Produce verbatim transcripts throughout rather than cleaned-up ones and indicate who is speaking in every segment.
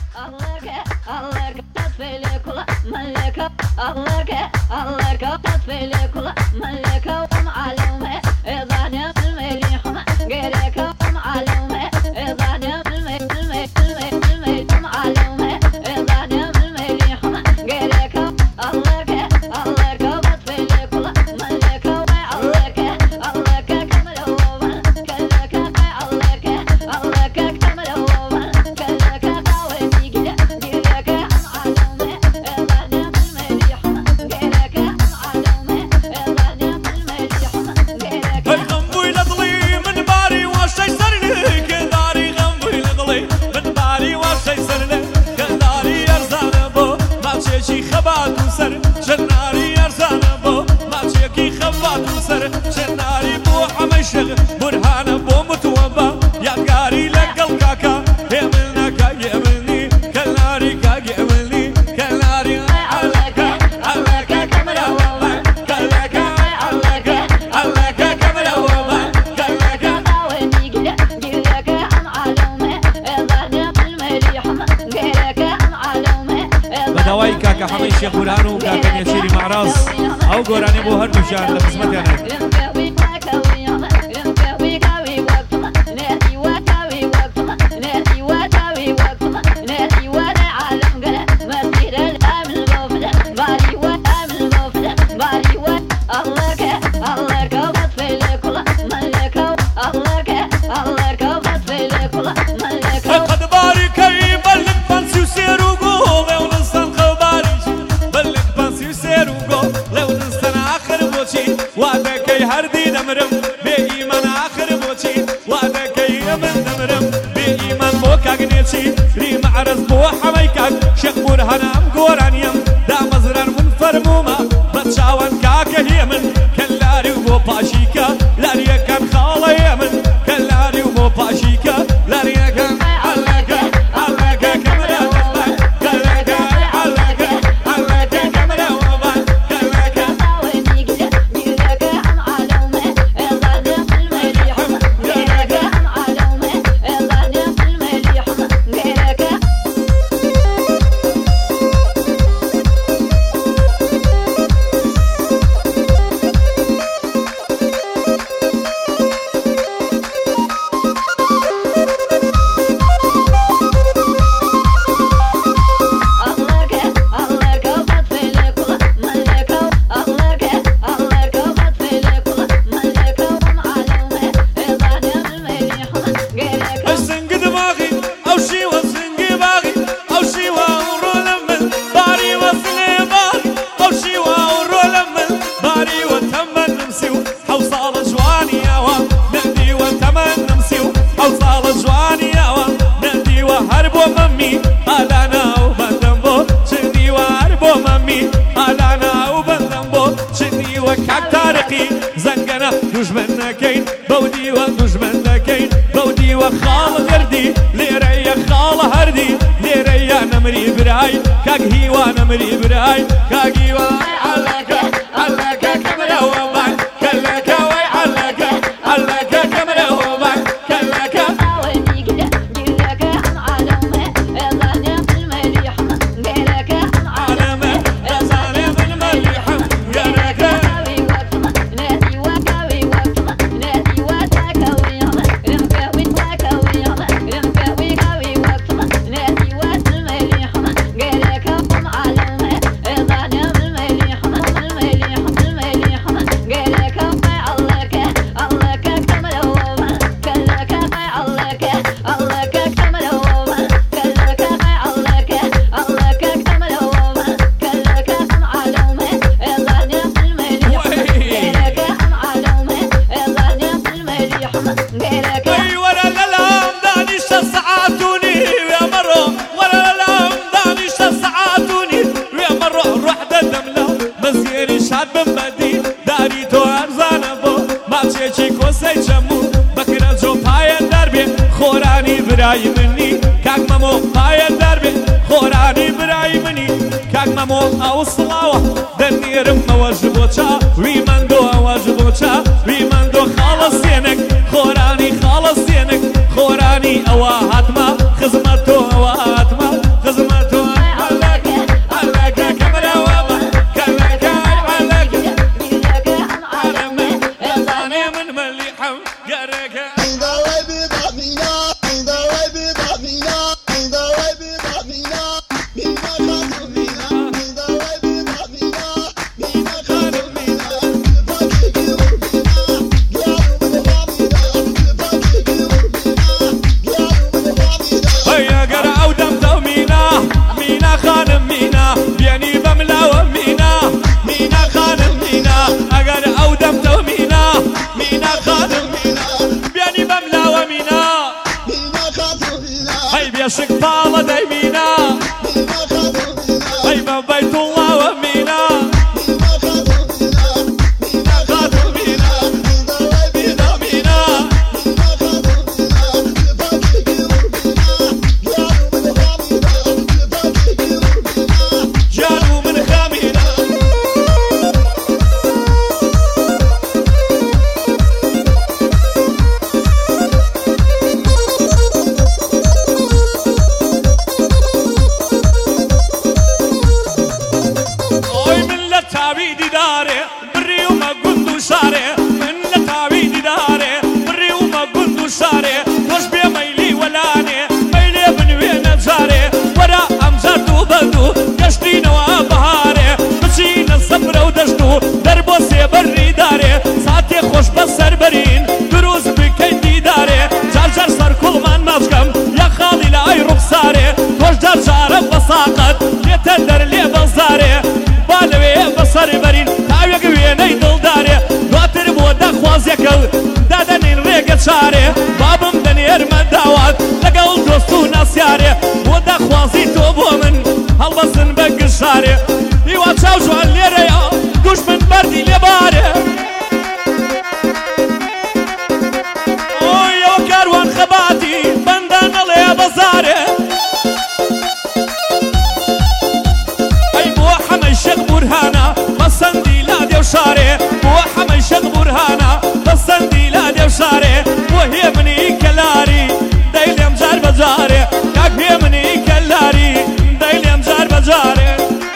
Speaker 1: شيخ برهانو كاكن يشيري معراس او قراني بو هر مشان لخدمت يعني
Speaker 2: شيخ برهانم قرانيم دا مزران من فرموما بتشاون كاكه يمن كلاري ومو باشيكا لاريا كان خاله يمن كلاري ومو باشيكا لاريا كان علقا علقا كاميرا وبان كلكا علقا علقا كاميرا وبان كلكا ويني قلك قلك عن علومه ظالم المليح قلك عن علومه ظالم المليح قلك دجمن كين بودي ودجمن كين بودي وخال غردي ليريا خال هردي ليريا نمري براي كاغي ونمري براي كاغي وعلك علك كاميرا وبان كلك وعلك علك كاميرا وبان كلك ويني قلك قلك عن علومه ظالم المليح قلك عن علومه ظالم المليح قلك براي مني كاك مامو هاي الدربي خوراني براي مني كاك مامو او الصلاوة دنير موجبوتا ويمندو واجبوتا ويمندو خالص ينك خوراني خالص ينك خوراني او هاتما خزمتو او هاتما أي بيشك بالا دايمينا أي من بيت الله ومينا تندر لي بزاري بالوي بصري برين تاويق ويني دلداري دواتر بودا خوازيك دادنين ريقت شاري بابم دنير مداوات لقل دوستو ناسياري بودا خوازي توبو من هالبسن بقشاري ايوا تشاو جوان ليريا دوش من بردي لباري اوي يو كاروان خباتي بندان لي بزاري برهانا بسندي لا ديو شاري وحمي شق برهانا بسندي لا ديو شاري وهي مني كلاري دايل يمجار بجاري كاك هي مني كلاري دايل يمجار بجاري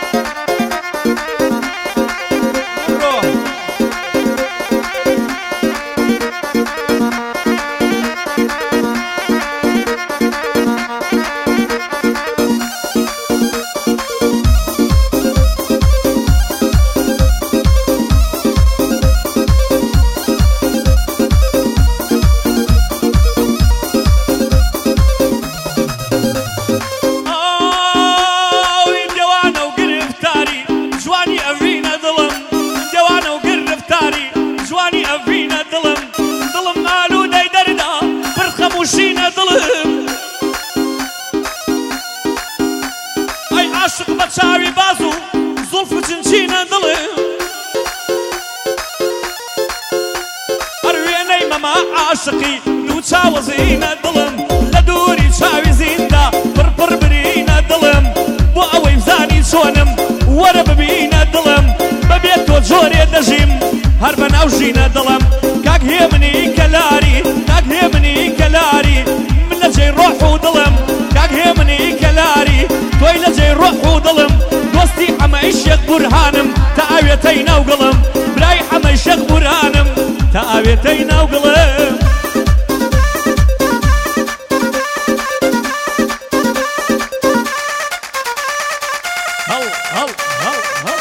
Speaker 2: وشينا ظلم اي عاشق بتشاوي بازو زلف جنشينا ظلم ارويني ماما عاشقي لو تشاوزينا ظلم لدوري تشاوي زيندا بربر برينا ظلم بو اوي بزاني شونم ورب بينا ظلم ببيتو جوري دجيم هربن اوجينا ظلم كاك هي مني كلاري كاك هي مني كلاري من لجي روح وظلم كاك هي مني كلاري توي لجي روح وظلم دوستي حما الشيخ برهانم تاويتينا وقلم براي حما الشيخ برهانم تاويتينا وقلم هل هل هل هل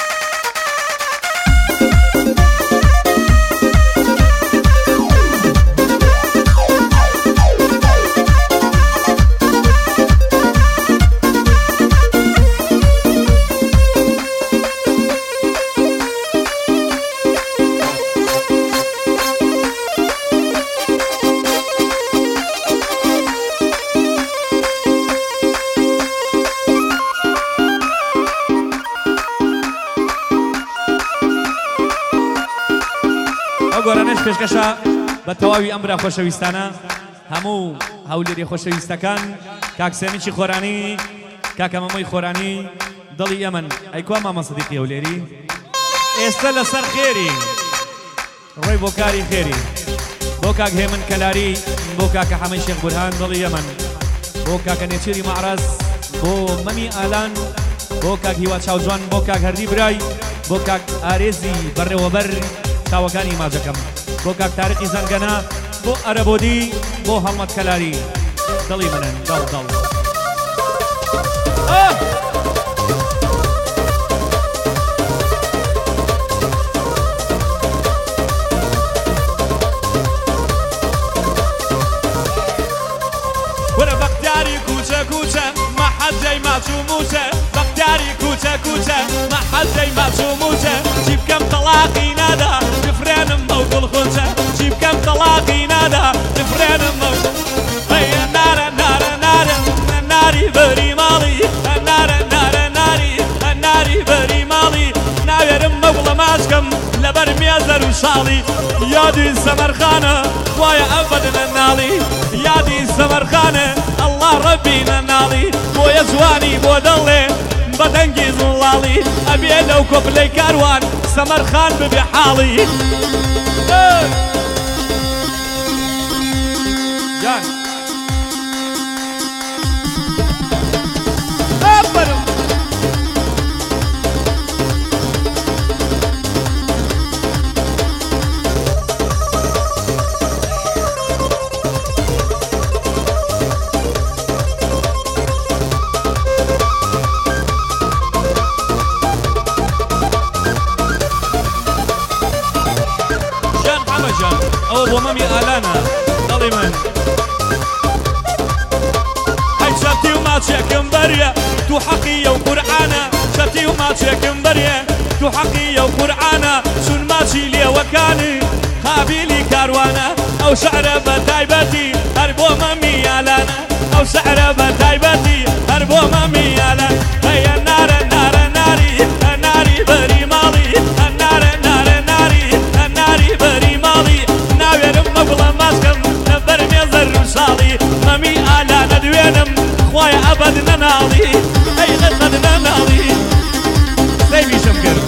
Speaker 2: گۆرانش پێشکەشە بە تەواوی ئەم برا خۆشەویستانە هەموو هەولێری خۆشەویستەکان کاک سێمیکی خۆرانی کاکە مەمەی خۆرانی دڵی ئەمن ئەیکوا مامە سەدیقی هەولێری ئێستا لەسەر خێری ڕۆی بۆ کاری خێری بۆ کاک هێمن کەلاری بۆ کاکە حەمەی شێخ بورهان دڵی ئەمن بۆ کاکە نێچیری مەعرەز بۆ مەمی ئالان بۆ کاک هیوا چاوجوان بۆ کاک هەردی برای بۆ کاک ئارێزی بەڕێوەبەر تاوەکانی ماجەکەم بۆ کاک تارقی زەنگەنە بۆ ئەرەبۆدی بۆ هەڵمەت کەلاری دڵی منن دڵ دڵ وەرە بەختیاری کوچە کوچە مەحەد جەی ماچوو موچە بەختیاری کوچە کوچە مەحەد جەی ماچوو موچە چی بکەم تەڵاقی نادا بفرێنم بەو دڵخۆچە چی بکەم تەڵاقی نادا بفرێنم بەو نارە نارە نارە بەری ماڵی هەنارە نارە ناری هەناری بەری ماڵی ناوێرم مەوڵە ماچکەم لەبەر مێزەر و شاڵی یادی سەمەرخانە وایە ئەبەد نەناڵی یادی سەمەرخانە ئەڵڵا ڕەبی نەناڵی بۆیە جوانی بۆ دەڵێ بەدەنگی زڵاڵی ئەبێ لەو کۆپلەی کاروان سەمەرخان ببێ حاڵی جان ئەبەرم ئەوە بۆ مەمی ئالانە دەڵی من ئەی شەتی و ماچێکم بەریە تو حەقیە و قورعانە شەتی و ماچێکم بەریە تو حەقیە و قورعانە چون ماچی لێوەکانی قابیلی کاروانە ئەو شەعرە بە تایبەتی هەر بۆ مەمی ئالانە ئەو شەعرە بە تایبەتی هەر بۆ مەمی ئالان هەیە نارە نارە ناری هەناری بەری ماڵی هەنارە نارە ناری هەناری بەری ماڵی ناوێرم مەگوڵە ماسکەم لەبەر مێزەر و شاڵی مەمی ئالانە دوێنم خوایە ئەبەد نەناڵی ئەی ئەبەد نەناڵی سەیریشم کرد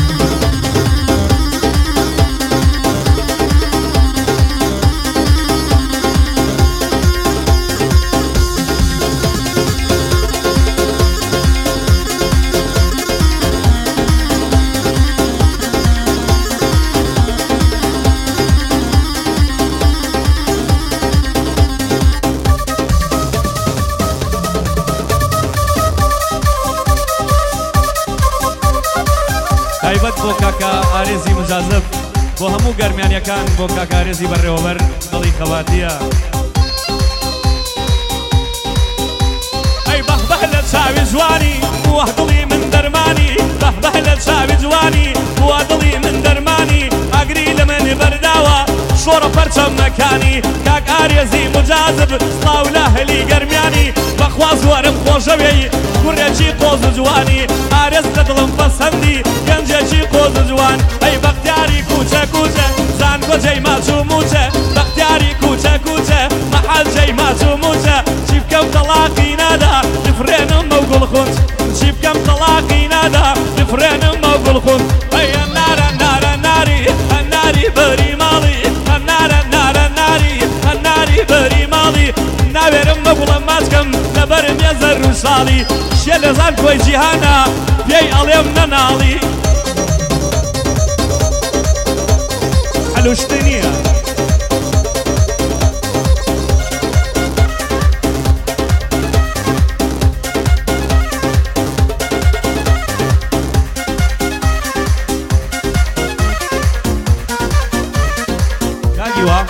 Speaker 2: تایبەت بۆ کاکە ئارێزی مجازب بۆ هەموو گەرمیانیەکان بۆ کاکە ئارێزی بەڕێوەبەر دڵی خەواتیە ئەی بەخبەح لە چاوی جوانی بووە دڵی من دەرمانی بەخبەح لە چاوی جوانی بووە دڵی من دەرمانی ئاگری لە منی بەرداوە شۆڕە پەرچەمەکانی کاک ئارێزی مجازب سڵاو لە هەلی گەرمیانی بەخوا زۆرم خۆشەوێی کوڕێکی قۆز و جوانی ئارێز لە دڵم پەسەندی گەنجێکی قۆز و جوان ئەی بەختیاری کوچە کوچە زانگۆ جەی ماچ و موچە بەختیاری کوچە کوچە مەحەل جەی ماچ و موچە چی بکەم تەڵاقی نادا دفرێنم مە گوڵ خوند چی بکەم تەڵاقی نادا دفرێنم مە گوڵ خوند ئەیە نارە نارە ناری هەناری بەری ماڵی هەنارە نارە ناری هەناری بەری ماڵی ناوێرم مەگوڵە ماچکەم لەبەر مێزەر و شاڵی شێ لە زان کۆی جیهانە پێی ئەڵێم نەناڵی هەلوشتی نییە کاگیوە